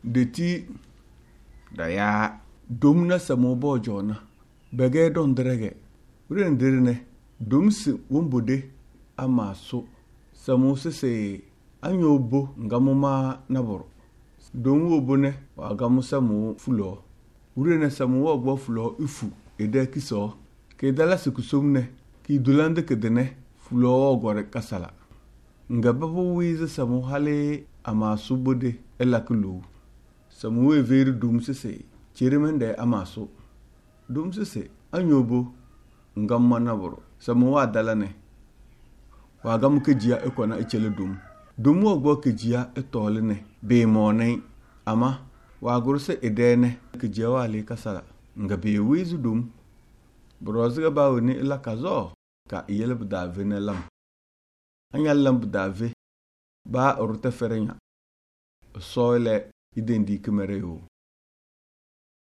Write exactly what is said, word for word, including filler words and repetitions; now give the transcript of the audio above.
deti da ya domna samo bojona bege don drege wurin dirne domsi wombode amaso samo sese anyobo ngamuma naboro don wobone wa gamu samo fulo wurin samo wogbo fulo ifu ede kiso ke dala sikusumne ki dulande kedene fulo ogore kasala ngababu wize samo hale amaso bode elakulu samo we veri domsese chirimende amaso domsese anyobo ngamma naboro samo wa dalane wa gamu kejiya ekona echele dum dum ogbo kejiya etolene be monai ama wa gurse edene kejiya wale kasala ngabe wizu dum brozga bawni ila kazo ka yelb dave ne lam anya lamb dave ba orta ferenya soile idendi kemere yo